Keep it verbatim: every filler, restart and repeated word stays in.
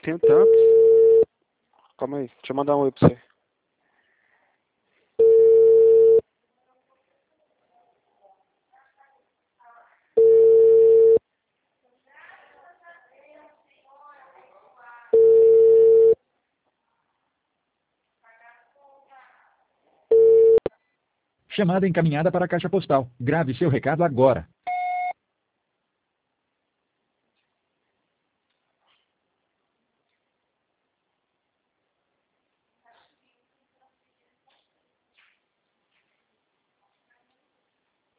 tenho tantos. Calma aí, deixa eu mandar um oi pra você. Chamada encaminhada para a caixa postal. Grave seu recado agora.